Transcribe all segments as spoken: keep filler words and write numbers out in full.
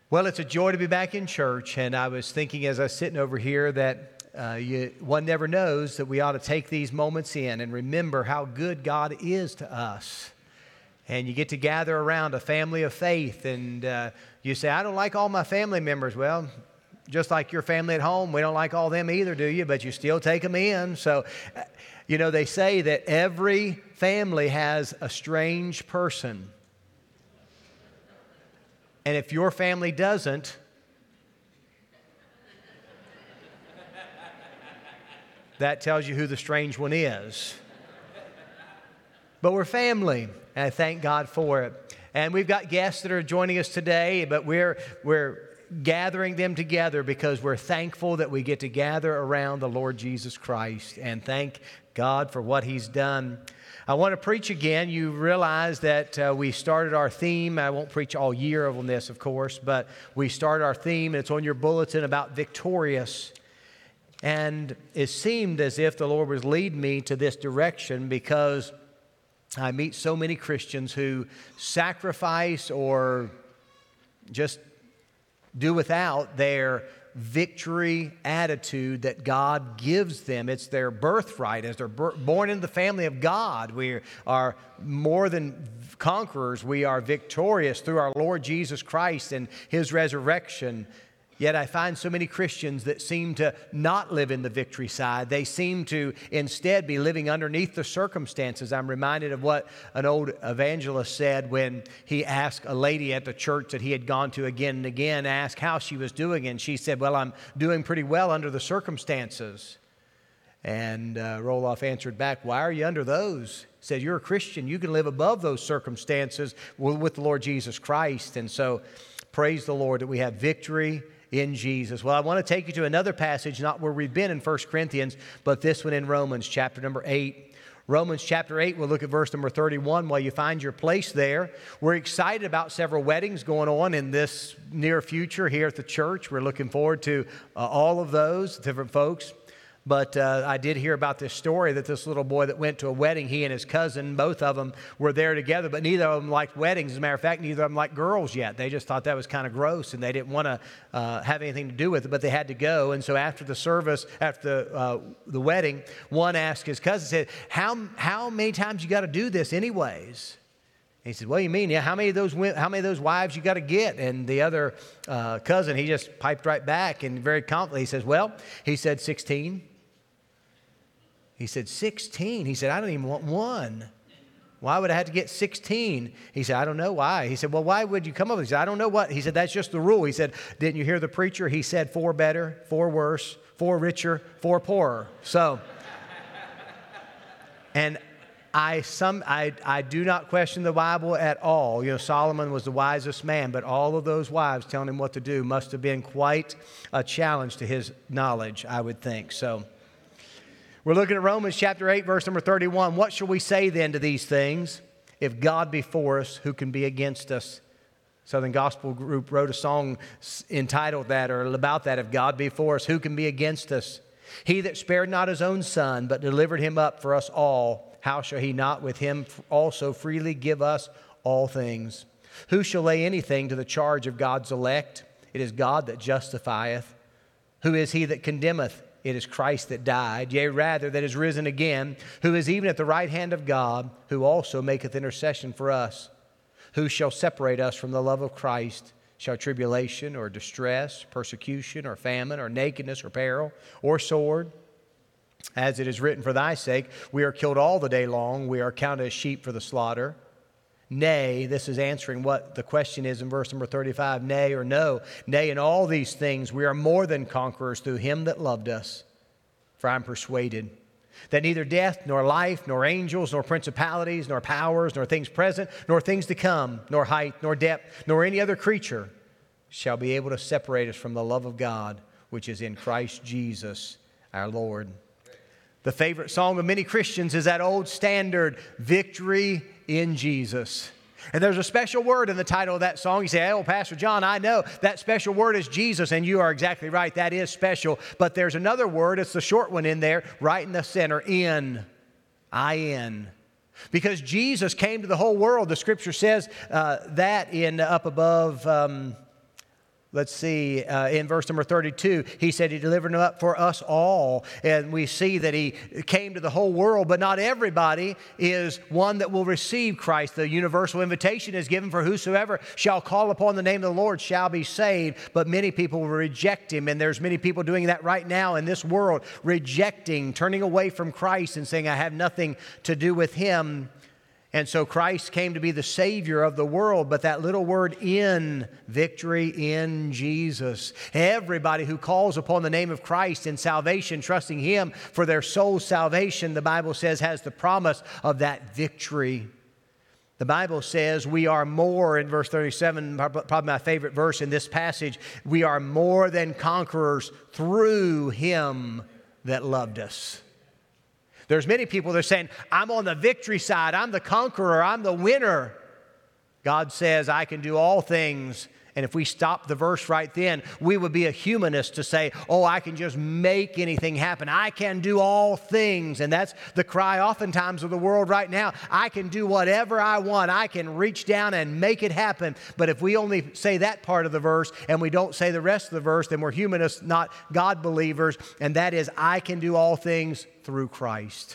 Well, it's a joy to be back in church, and I was thinking as I was sitting over here that uh, you, one never knows that we ought to take these moments in and remember how good God is to us. And you get to gather around a family of faith, and uh, you say, I don't like all my family members. Well, just like your family at home, we don't like all them either, do you? But you still take them in. So, uh, you know, they say that every family has a strange person. And if your family doesn't, that tells you who the strange one is. But we're family, and I thank God for it. And we've got guests that are joining us today, but we're we're gathering them together because we're thankful that we get to gather around the Lord Jesus Christ and thank God for what He's done. I want to preach again. You realize that uh, we started our theme. I won't preach all year on this, of course, but we started our theme, and it's on your bulletin, about victorious. And it seemed as if the Lord was leading me to this direction because I meet so many Christians who sacrifice or just do without their victory attitude that God gives them. It's their birthright. As they're born into the family of God, we are more than conquerors. We are victorious through our Lord Jesus Christ and His resurrection. Yet I find so many Christians that seem to not live in the victory side. They seem to instead be living underneath the circumstances. I'm reminded of what an old evangelist said when he asked a lady at the church that he had gone to again and again, asked how she was doing. And she said, well, I'm doing pretty well under the circumstances. And uh, Roloff answered back, why are you under those? He said, you're a Christian. You can live above those circumstances with the Lord Jesus Christ. And so praise the Lord that we have victory in Jesus. Well, I want to take you to another passage, not where we've been in First Corinthians, but this one in Romans chapter number eight. Romans chapter eight, we'll look at verse number thirty-one while you find your place there. We're excited about several weddings going on in this near future here at the church. We're looking forward to uh, all of those, different folks. But uh, I did hear about this story that this little boy that went to a wedding, he and his cousin, both of them were there together, but neither of them liked weddings. As a matter of fact, neither of them liked girls yet. They just thought that was kind of gross, and they didn't want to uh, have anything to do with it, but they had to go. And so after the service, after the, uh, the wedding, one asked his cousin, said, how, how many times you got to do this anyways? He said, what do you mean? Yeah, how many of those how many of those wives you got to get? And the other uh, cousin, he just piped right back and very confidently, he says, well, he said sixteen. He said, sixteen? He said, I don't even want one. Why would I have to get sixteen? He said, I don't know why. He said, well, why would you come up with this? He said, I don't know what. He said, that's just the rule. He said, didn't you hear the preacher? He said, four better, four worse, four richer, four poorer. So, and I some I, I do not question the Bible at all. You know, Solomon was the wisest man, but all of those wives telling him what to do must have been quite a challenge to his knowledge, I would think. So, we're looking at Romans chapter eight, verse number thirty-one. What shall we say then to these things? If God be for us, who can be against us? Southern Gospel Group wrote a song entitled that, or about that. If God be for us, who can be against us? He that spared not his own son, but delivered him up for us all, how shall he not with him also freely give us all things? Who shall lay anything to the charge of God's elect? It is God that justifieth. Who is he that condemneth? It is Christ that died, yea, rather, that is risen again, who is even at the right hand of God, who also maketh intercession for us. Who shall separate us from the love of Christ? Shall tribulation, or distress, persecution, or famine, or nakedness, or peril, or sword? As it is written, for thy sake we are killed all the day long, we are counted as sheep for the slaughter. Nay, this is answering what the question is in verse number thirty-five, nay or no. Nay, in all these things we are more than conquerors through him that loved us. For I am persuaded that neither death, nor life, nor angels, nor principalities, nor powers, nor things present, nor things to come, nor height, nor depth, nor any other creature shall be able to separate us from the love of God, which is in Christ Jesus our Lord. The favorite song of many Christians is that old standard, Victory in Jesus. And there's a special word in the title of that song. You say, oh, Pastor John, I know that special word is Jesus, and you are exactly right. That is special. But there's another word, it's the short one in there, right in the center, in, I N. Because Jesus came to the whole world. The Scripture says uh, that in up above, um, Let's see, uh, in verse number thirty-two, he said he delivered him up for us all. And we see that he came to the whole world, but not everybody is one that will receive Christ. The universal invitation is given for whosoever shall call upon the name of the Lord shall be saved. But many people will reject him, and there's many people doing that right now in this world, rejecting, turning away from Christ and saying, I have nothing to do with him. And so Christ came to be the Savior of the world, but that little word in, victory in Jesus. Everybody who calls upon the name of Christ in salvation, trusting Him for their soul's salvation, the Bible says, has the promise of that victory. The Bible says we are more, in verse thirty-seven, probably my favorite verse in this passage, we are more than conquerors through Him that loved us. There's many people that are saying, I'm on the victory side, I'm the conqueror, I'm the winner. God says, I can do all things. And if we stop the verse right then, we would be a humanist to say, oh, I can just make anything happen. I can do all things. And that's the cry oftentimes of the world right now. I can do whatever I want. I can reach down and make it happen. But if we only say that part of the verse and we don't say the rest of the verse, then we're humanists, not God believers. And that is, I can do all things through Christ.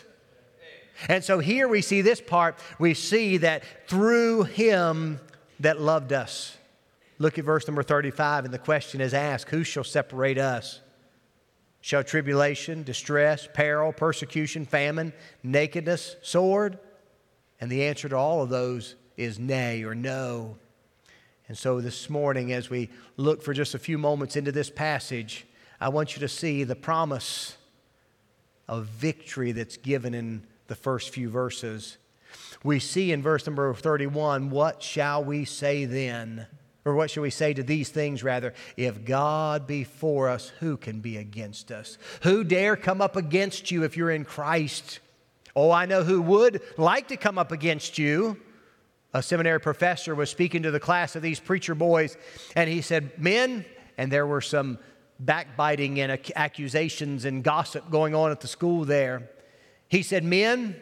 And so here we see this part. We see that through Him that loved us. Look at verse number thirty-five, and the question is asked, who shall separate us? Shall tribulation, distress, peril, persecution, famine, nakedness, sword? And the answer to all of those is nay or no. And so this morning, as we look for just a few moments into this passage, I want you to see the promise of victory that's given in the first few verses. We see in verse number thirty-one, what shall we say then? Or what shall we say to these things, rather? If God be for us, who can be against us? Who dare come up against you if you're in Christ? Oh, I know who would like to come up against you. A seminary professor was speaking to the class of these preacher boys, and he said, men, and there were some backbiting and accusations and gossip going on at the school there. He said, men,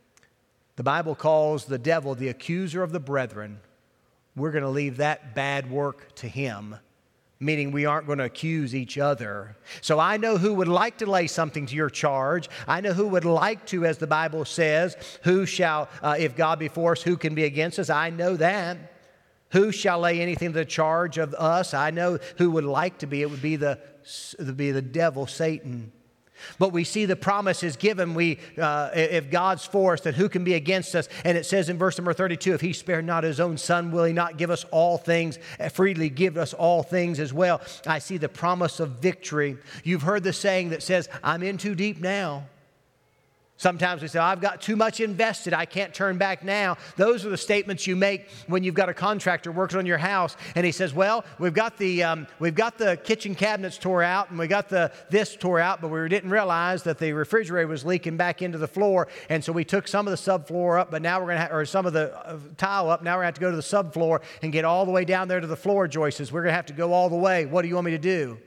the Bible calls the devil the accuser of the brethren. We're going to leave that bad work to him, meaning we aren't going to accuse each other. So I know who would like to lay something to your charge. I know who would like to, as the Bible says, who shall, uh, if God be for us, who can be against us? I know that. Who shall lay anything to the charge of us? I know who would like to be. It would be the, it would be the devil, Satan. But we see the promise is given, we, uh, if God's for us, then who can be against us? And it says in verse number thirty-two, if He spared not His own Son, will He not give us all things, freely give us all things as well? I see the promise of victory. You've heard the saying that says, I'm in too deep now. Sometimes we say, I've got too much invested, I can't turn back now. Those are the statements you make when you've got a contractor working on your house, and he says, well, we've got the um, we've got the kitchen cabinets tore out, and we got the this tore out, but we didn't realize that the refrigerator was leaking back into the floor, and so we took some of the subfloor up, but now we're going to, or some of the uh, tile up, now we're going to have to go to the subfloor and get all the way down there to the floor joists. We're going to have to go all the way. What do you want me to do?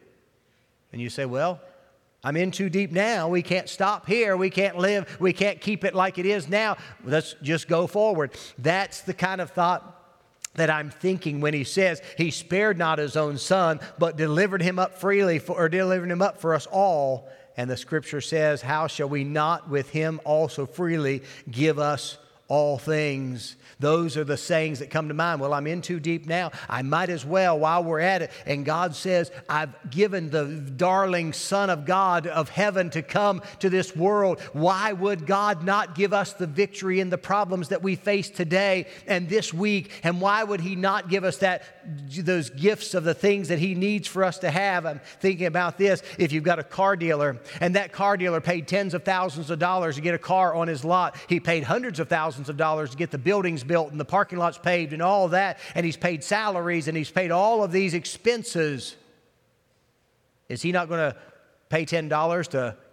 And you say, well, I'm in too deep now. We can't stop here. We can't live. We can't keep it like it is now. Let's just go forward. That's the kind of thought that I'm thinking when he says He spared not His own Son, but delivered Him up freely, for, or delivered Him up for us all. And the Scripture says, how shall we not with Him also freely give us all things? Those are the sayings that come to mind. Well, I'm in too deep now. I might as well while we're at it. And God says, I've given the darling Son of God of heaven to come to this world. Why would God not give us the victory in the problems that we face today and this week? And why would He not give us that, those gifts of the things that He needs for us to have? I'm thinking about this. If you've got a car dealer and that car dealer paid tens of thousands of dollars to get a car on his lot, he paid hundreds of thousands of dollars to get the buildings built and the parking lots paved and all that, and he's paid salaries and he's paid all of these expenses. Is he not going to pay ten dollars to get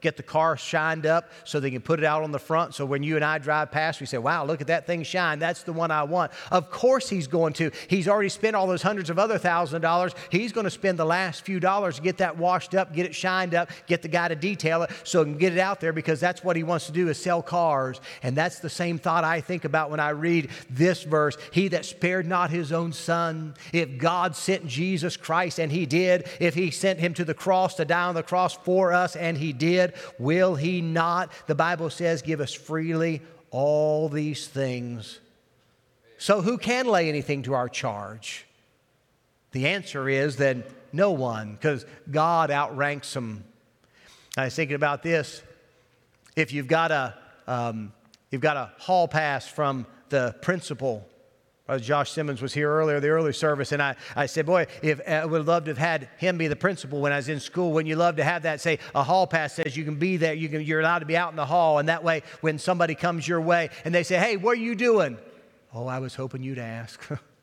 get the car shined up so they can put it out on the front. So when you and I drive past, we say, wow, look at that thing shine. That's the one I want. Of course he's going to. He's already spent all those hundreds of other thousand dollars. He's going to spend the last few dollars to get that washed up, get it shined up, get the guy to detail it so he can get it out there, because that's what he wants to do, is sell cars. And that's the same thought I think about when I read this verse. He that spared not his own son. If God sent Jesus Christ, and he did, if he sent him to the cross to die on the cross for us, and he did, will he not, the Bible says, give us freely all these things? So who can lay anything to our charge? The answer is that no one, because God outranks them. I was thinking about this. If you've got a um, you've got a hall pass from the principal. Uh, Josh Simmons was here earlier, the early service, and I, I said, boy, if I would love to have had him be the principal when I was in school. Wouldn't you love to have that? Say, a hall pass says you can be there, you can, you're allowed to be out in the hall, and that way when somebody comes your way and they say, hey, what are you doing? Oh, I was hoping you'd ask.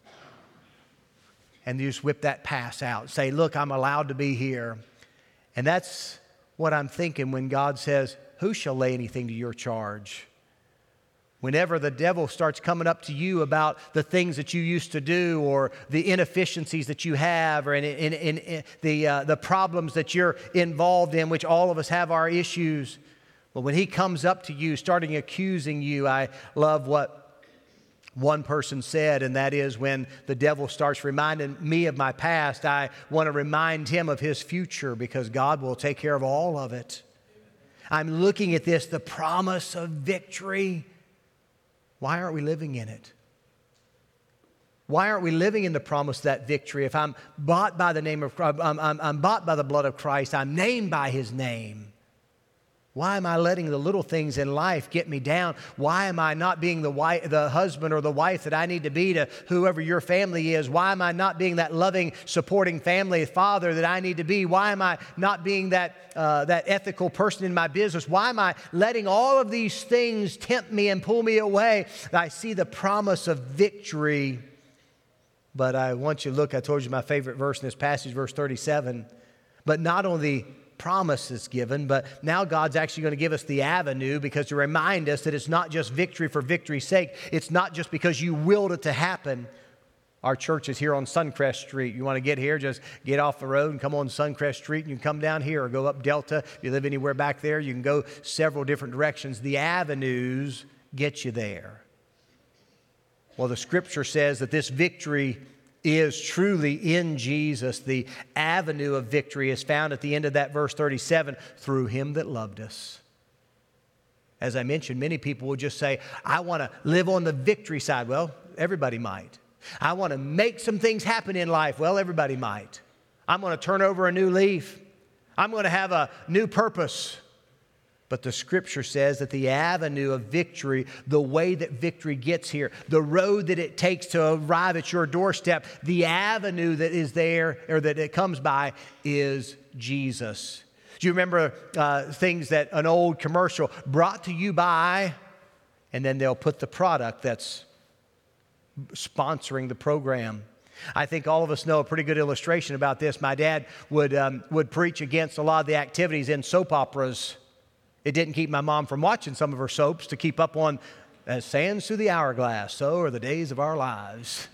And you just whip that pass out. Say, look, I'm allowed to be here. And that's what I'm thinking when God says, who shall lay anything to your charge? Whenever the devil starts coming up to you about the things that you used to do, or the inefficiencies that you have, or in, in, in, in the, uh, the problems that you're involved in, which all of us have our issues. But when he comes up to you, starting accusing you, I love what one person said, and that is, when the devil starts reminding me of my past, I want to remind him of his future, because God will take care of all of it. I'm looking at this, the promise of victory. Why aren't we living in it? Why aren't we living in the promise of that victory? If I'm bought by the name of Christ, I'm, I'm, I'm bought by the blood of Christ, I'm named by his name. Why am I letting the little things in life get me down? Why am I not being the wife, the husband or the wife that I need to be to whoever your family is? Why am I not being that loving, supporting family father that I need to be? Why am I not being that, uh, that ethical person in my business? Why am I letting all of these things tempt me and pull me away? I see the promise of victory. But I want you to look, I told you my favorite verse in this passage, verse thirty-seven. But not only promise is given, but now God's actually going to give us the avenue, because to remind us that it's not just victory for victory's sake. It's not just because you willed it to happen. Our church is here on Suncrest Street. You want to get here, just get off the road and come on Suncrest Street, and you can come down here or go up Delta. If you live anywhere back there, you can go several different directions. The avenues get you there. Well, the Scripture says that this victory is truly in Jesus. The avenue of victory is found at the end of that verse thirty-seven, through him that loved us. As I mentioned, many people will just say, I want to live on the victory side. Well, everybody might. I want to make some things happen in life. Well, everybody might. I'm going to turn over a new leaf. I'm going to have a new purpose. But the Scripture says that the avenue of victory, the way that victory gets here, the road that it takes to arrive at your doorstep, the avenue that is there, or that it comes by, is Jesus. Do you remember uh, things that an old commercial brought to you by, and then they'll put the product that's sponsoring the program? I think all of us know a pretty good illustration about this. My dad would um, would preach against a lot of the activities in soap operas. It didn't keep my mom from watching some of her soaps to keep up on, as sands through the hourglass, so are the days of our lives.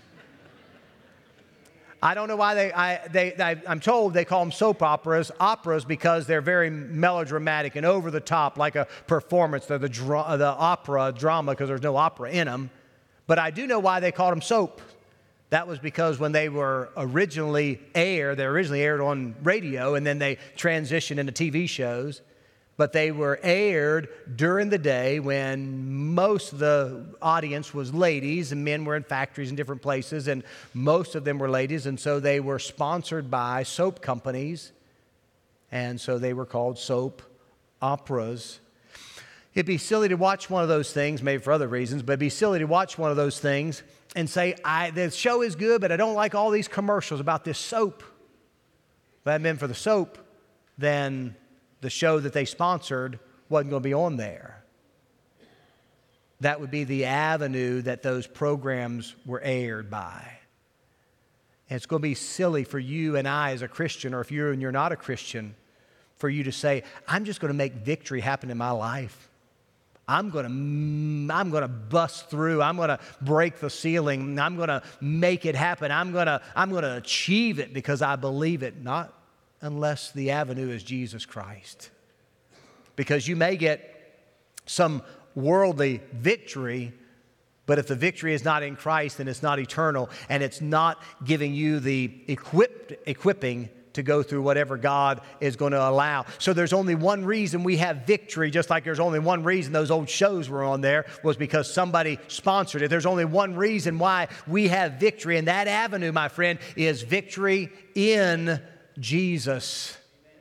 I don't know why they, I, they, I, I'm told they call them soap operas, operas, because they're very melodramatic and over the top, like a performance. They're the, dra- the opera drama, because there's no opera in them. But I do know why they called them soap. That was because when they were originally aired, they originally aired on radio, and then they transitioned into T V shows. But they were aired during the day when most of the audience was ladies, and men were in factories in different places, and most of them were ladies, and so they were sponsored by soap companies, and so they were called soap operas. It'd be silly to watch one of those things, maybe for other reasons, but it'd be silly to watch one of those things and say, I, the show is good, but I don't like all these commercials about this soap. If that had been for the soap, then the show that they sponsored wasn't going to be on there. That would be the avenue that those programs were aired by. And it's going to be silly for you and I as a Christian, or if you're and you're not a Christian, for you to say, I'm just going to make victory happen in my life. I'm going to I'm going to bust through. I'm going to break the ceiling. I'm going to make it happen. I'm going to I'm going to achieve it because I believe it, not unless the avenue is Jesus Christ. Because you may get some worldly victory, but if the victory is not in Christ, then it's not eternal, and it's not giving you the equipped equipping to go through whatever God is going to allow. So there's only one reason we have victory, just like there's only one reason those old shows were on there, was because somebody sponsored it. There's only one reason why we have victory, and that avenue, my friend, is victory in Jesus.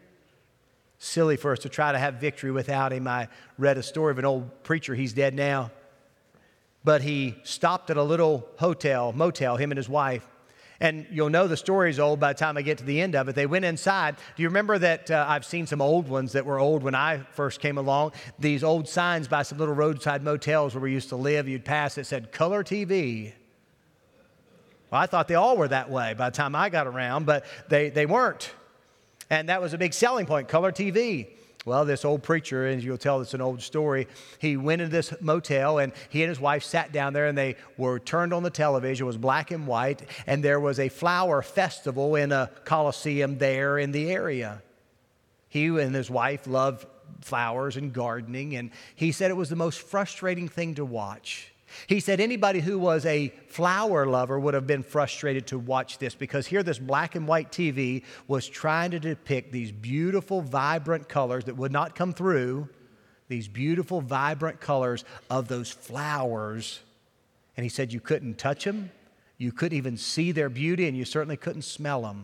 Silly for us to try to have victory without Him. I read a story of an old preacher. He's dead now. But he stopped at a little hotel, motel, him and his wife. And you'll know the story's old by the time I get to the end of it. They went inside. Do you remember that uh, I've seen some old ones that were old when I first came along? These old signs by some little roadside motels where we used to live. You'd pass it said, color T V. Well, I thought they all were that way by the time I got around, but they, they weren't. And that was a big selling point, color T V. Well, this old preacher, and you'll tell it's an old story, he went into this motel, and he and his wife sat down there, and they were turned on the television. It was black and white, and there was a flower festival in a coliseum there in the area. He and his wife loved flowers and gardening, and he said it was the most frustrating thing to watch. He said anybody who was a flower lover would have been frustrated to watch this, because here this black and white T V was trying to depict these beautiful, vibrant colors that would not come through, these beautiful, vibrant colors of those flowers. And he said you couldn't touch them, you couldn't even see their beauty, and you certainly couldn't smell them.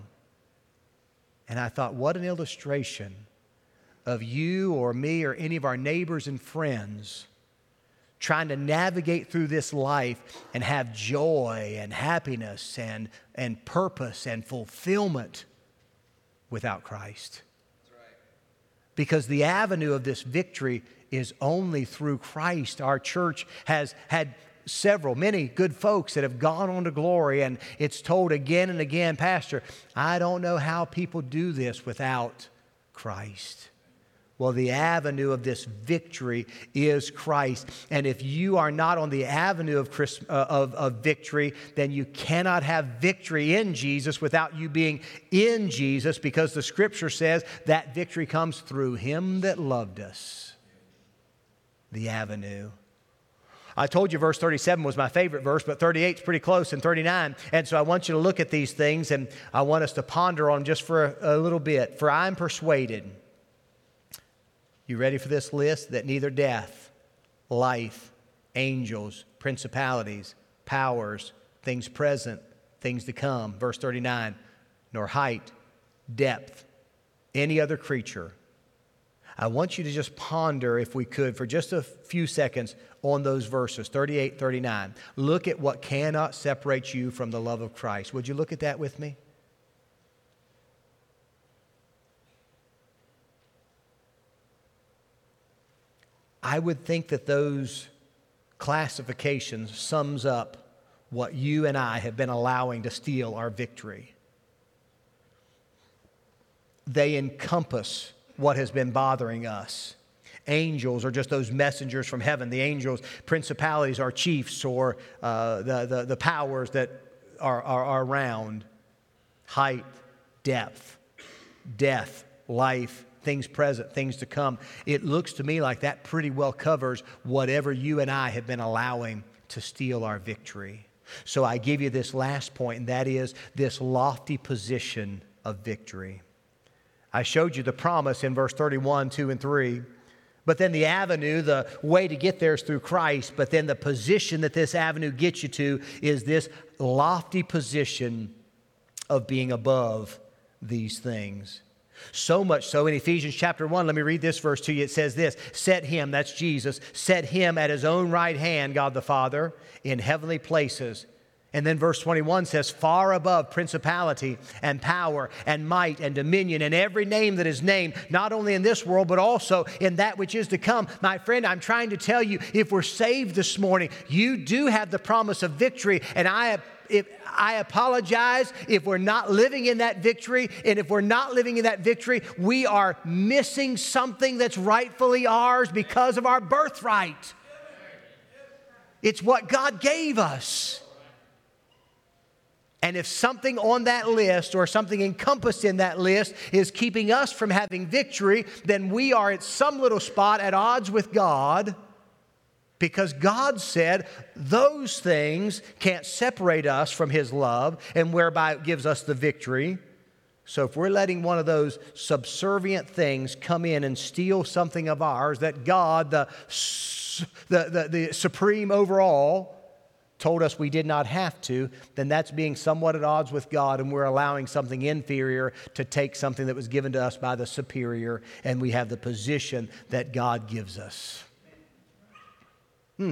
And I thought, what an illustration of you or me or any of our neighbors and friends trying to navigate through this life and have joy and happiness and, and purpose and fulfillment without Christ. That's right. Because the avenue of this victory is only through Christ. Our church has had several, many good folks that have gone on to glory, and it's told again and again, Pastor, I don't know how people do this without Christ. Well, the avenue of this victory is Christ. And if you are not on the avenue of, Christ, uh, of, of victory, then you cannot have victory in Jesus without you being in Jesus, because the Scripture says that victory comes through Him that loved us. The avenue. I told you verse thirty-seven was my favorite verse, but thirty-eight is pretty close, and thirty-nine. And so I want you to look at these things, and I want us to ponder on them just for a, a little bit. For I am persuaded. You ready for this list? That neither death, life, angels, principalities, powers, things present, things to come, verse thirty-nine, nor height, depth, any other creature. I want you to just ponder, if we could, for just a few seconds on those verses, thirty-eight, thirty-nine. Look at what cannot separate you from the love of Christ. Would you look at that with me? I would think that those classifications sums up what you and I have been allowing to steal our victory. They encompass what has been bothering us. Angels are just those messengers from heaven. The angels, principalities are chiefs, or uh, the, the, the powers that are, are, are around. Height, depth, death, life, things present, things to come. It looks to me like that pretty well covers whatever you and I have been allowing to steal our victory. So I give you this last point, and that is this lofty position of victory. I showed you the promise in verse thirty-one, two, and three. But then the avenue, the way to get there is through Christ. But then the position that this avenue gets you to is this lofty position of being above these things. So much so in Ephesians chapter one, let me read this verse to you. It says this, set Him, that's Jesus, set Him at His own right hand, God the Father, in heavenly places. And then verse twenty-one says, far above principality and power and might and dominion and every name that is named, not only in this world, but also in that which is to come. My friend, I'm trying to tell you, if we're saved this morning, you do have the promise of victory. And I If, I apologize if we're not living in that victory. And if we're not living in that victory, we are missing something that's rightfully ours because of our birthright. It's what God gave us. And if something on that list or something encompassed in that list is keeping us from having victory, then we are at some little spot at odds with God, because God said those things can't separate us from His love, and whereby it gives us the victory. So if we're letting one of those subservient things come in and steal something of ours that God, the, the, the, the supreme over all, told us we did not have to, then that's being somewhat at odds with God, and we're allowing something inferior to take something that was given to us by the superior, and we have the position that God gives us. Hmm.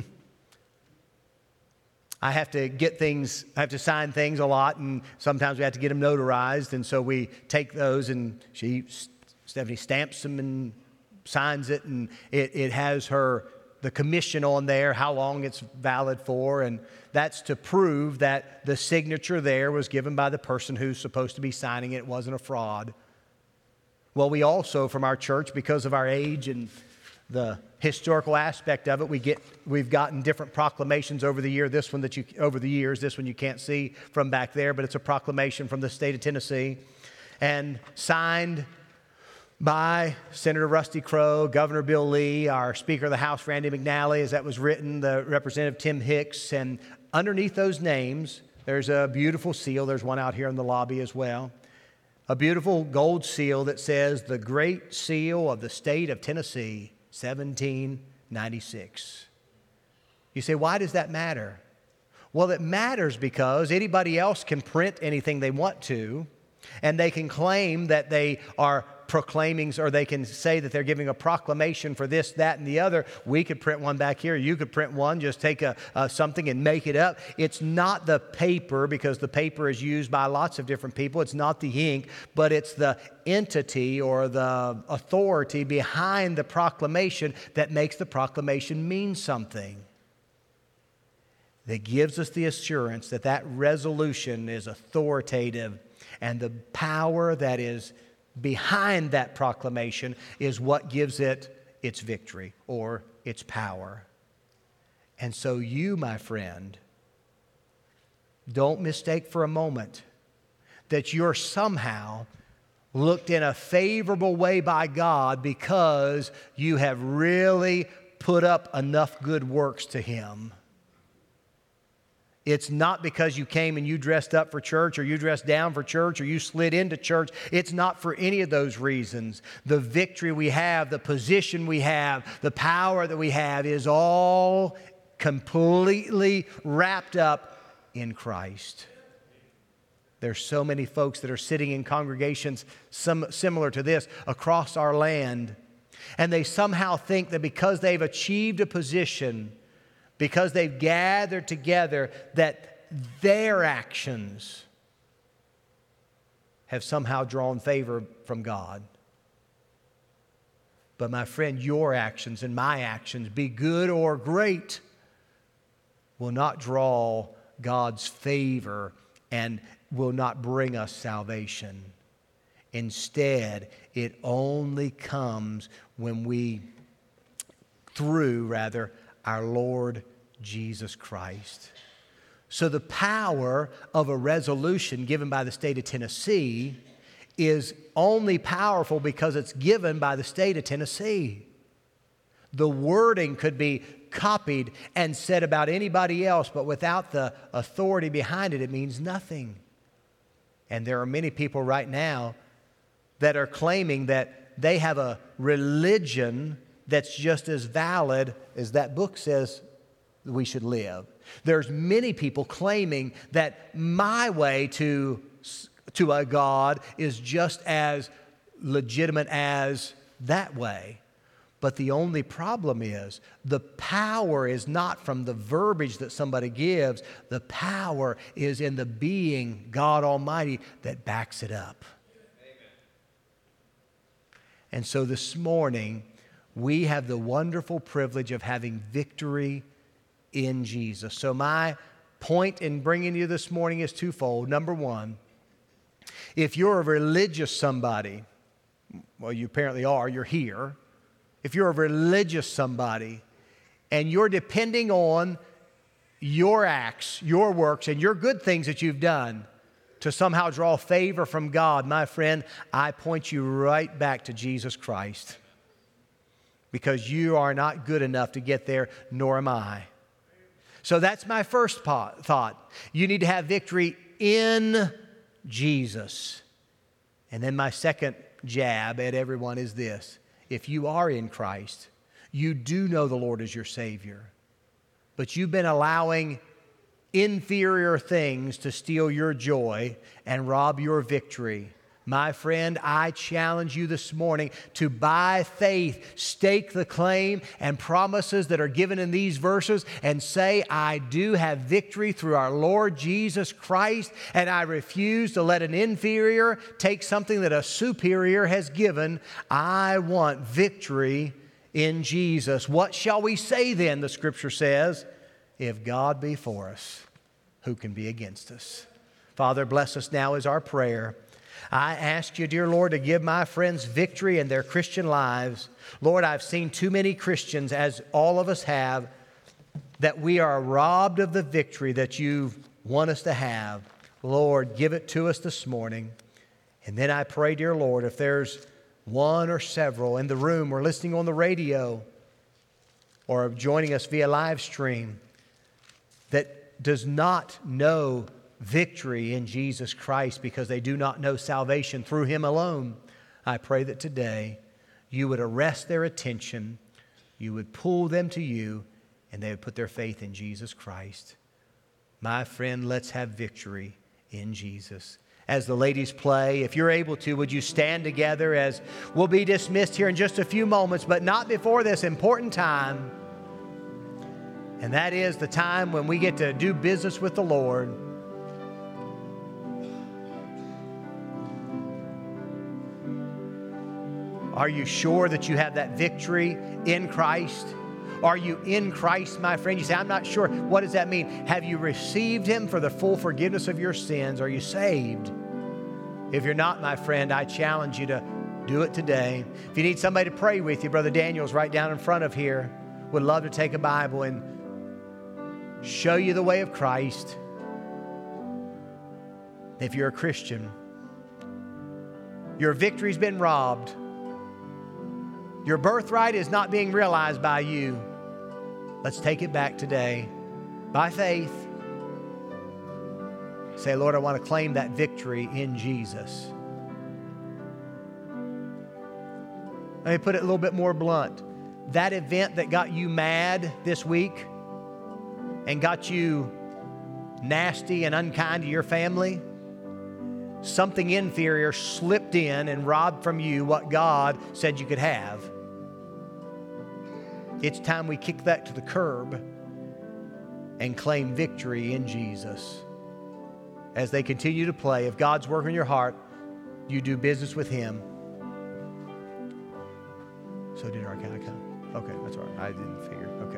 I have to get things, I have to sign things a lot, and sometimes we have to get them notarized, and so we take those, and she, Stephanie stamps them and signs it, and it, it has her the commission on there, how long it's valid for, and that's to prove that the signature there was given by the person who's supposed to be signing it. It wasn't a fraud. Well, we also, from our church, because of our age and the historical aspect of it, we get we've gotten different proclamations over the year. This one that you over the years, this one you can't see from back there, but it's a proclamation from the state of Tennessee, and signed by Senator Rusty Crowe, Governor Bill Lee, our Speaker of the House, Randy McNally, as that was written, the Representative Tim Hicks. And underneath those names, there's a beautiful seal. There's one out here in the lobby as well. A beautiful gold seal that says, the Great Seal of the State of Tennessee, seventeen ninety-six. You say, why does that matter? Well, it matters because anybody else can print anything they want to, and they can claim that they are proclaiming, or they can say that they're giving a proclamation for this, that, and the other. We could print one back here. You could print one, just take a, uh, something and make it up. It's not the paper, because the paper is used by lots of different people. It's not the ink, but it's the entity or the authority behind the proclamation that makes the proclamation mean something. That gives us the assurance that that resolution is authoritative, and the power that is behind that proclamation is what gives it its victory or its power. And so you, my friend, don't mistake for a moment that you're somehow looked in a favorable way by God because you have really put up enough good works to Him. It's not because you came and you dressed up for church, or you dressed down for church, or you slid into church. It's not for any of those reasons. The victory we have, the position we have, the power that we have is all completely wrapped up in Christ. There's so many folks that are sitting in congregations some, similar to this across our land, and they somehow think that because they've achieved a position, because they've gathered together, that their actions have somehow drawn favor from God. But my friend, your actions and my actions, be good or great, will not draw God's favor and will not bring us salvation. Instead, it only comes when we, through rather, our Lord Jesus Christ. So the power of a resolution given by the state of Tennessee is only powerful because it's given by the state of Tennessee. The wording could be copied and said about anybody else, but without the authority behind it, it means nothing. And there are many people right now that are claiming that they have a religion that's just as valid as that book says we should live. There's many people claiming that my way to, to a God is just as legitimate as that way. But the only problem is the power is not from the verbiage that somebody gives. The power is in the being, God Almighty, that backs it up. Amen. And so this morning, we have the wonderful privilege of having victory in Jesus. So my point in bringing you this morning is twofold. Number one, if you're a religious somebody, well, you apparently are, you're here. If you're a religious somebody and you're depending on your acts, your works, and your good things that you've done to somehow draw favor from God, my friend, I point you right back to Jesus Christ. Because you are not good enough to get there, nor am I. So that's my first thought. You need to have victory in Jesus. And then my second jab at everyone is this. If you are in Christ, you do know the Lord as your Savior, but you've been allowing inferior things to steal your joy and rob your victory. My friend, I challenge you this morning to, by faith, stake the claim and promises that are given in these verses and say, I do have victory through our Lord Jesus Christ, and I refuse to let an inferior take something that a superior has given. I want victory in Jesus. What shall we say then, the Scripture says? If God be for us, who can be against us? Father, bless us now is our prayer. I ask you, dear Lord, to give my friends victory in their Christian lives. Lord, I've seen too many Christians, as all of us have, that we are robbed of the victory that you want us to have. Lord, give it to us this morning. And then I pray, dear Lord, if there's one or several in the room or listening on the radio or joining us via live stream that does not know victory in Jesus Christ because they do not know salvation through Him alone, I pray that today you would arrest their attention, you would pull them to you, and they would put their faith in Jesus Christ. My friend, let's have victory in Jesus. As the ladies play, if you're able to, would you stand together as we'll be dismissed here in just a few moments, but not before this important time. And that is the time when we get to do business with the Lord. Are you sure that you have that victory in Christ? Are you in Christ, my friend? You say, I'm not sure. What does that mean? Have you received Him for the full forgiveness of your sins? Are you saved? If you're not, my friend, I challenge you to do it today. If you need somebody to pray with you, Brother Daniel's right down in front of here. Would love to take a Bible and show you the way of Christ. If you're a Christian, your victory's been robbed. Your birthright is not being realized by you. Let's take it back today. By faith, say, Lord, I want to claim that victory in Jesus. Let me put it a little bit more blunt. That event that got you mad this week and got you nasty and unkind to your family, something inferior slipped in and robbed from you what God said you could have. It's time we kick that to the curb and claim victory in Jesus. As they continue to play, if God's working in your heart, you do business with Him. So did our guy come? Okay, that's all right. I didn't figure. Okay.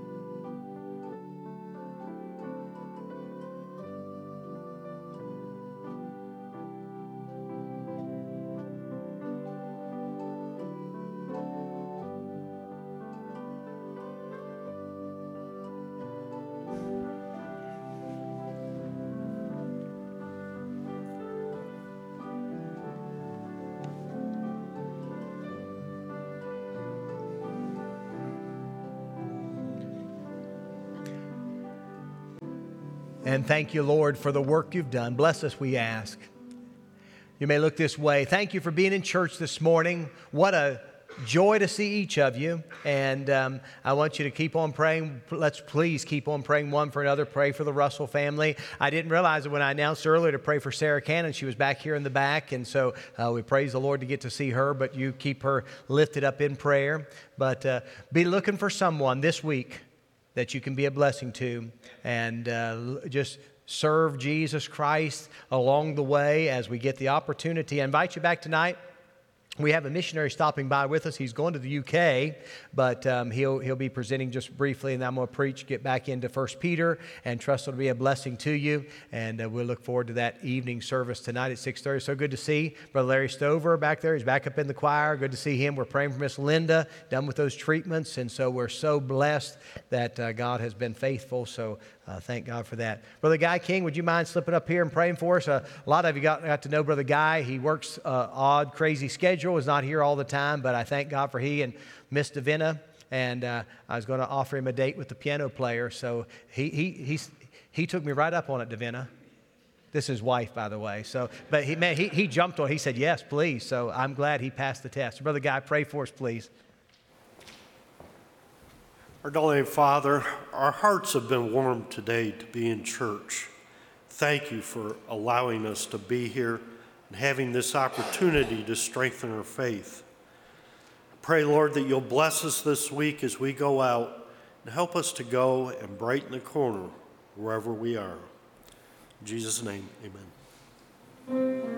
And thank you, Lord, for the work you've done. Bless us, we ask. You may look this way. Thank you for being in church this morning. What a joy to see each of you, and um, I want you to keep on praying. Let's please keep on praying one for another. Pray for the Russell family. I didn't realize it when I announced earlier to pray for Sarah Cannon. She was back here in the back, and so uh, we praise the Lord to get to see her, but you keep her lifted up in prayer. But uh, be looking for someone this week that you can be a blessing to, and uh, just serve Jesus Christ along the way as we get the opportunity. I invite you back tonight. We have a missionary stopping by with us. He's going to the U K, but um, he'll he'll be presenting just briefly, and I'm going to preach, get back into First Peter, and trust it'll be a blessing to you. And uh, we'll look forward to that evening service tonight at six thirty. So good to see Brother Larry Stover back there. He's back up in the choir. Good to see him. We're praying for Miss Linda, done with those treatments, and so we're so blessed that uh, God has been faithful. So Uh, thank God for that. Brother Guy King, would you mind slipping up here and praying for us? Uh, a lot of you got, got to know Brother Guy. He works uh, odd, crazy schedule, is not here all the time, but I thank God for he and Miss Davina. And uh, I was going to offer him a date with the piano player, so he he he's, he took me right up on it, Davina. This is his wife, by the way. So, but he man, he he jumped on. He said yes, please. So I'm glad he passed the test. Brother Guy, pray for us, please. Our darling Father, our hearts have been warmed today to be in church. Thank you for allowing us to be here and having this opportunity to strengthen our faith. Pray, Lord, that you'll bless us this week as we go out and help us to go and brighten the corner wherever we are. In Jesus' name, amen.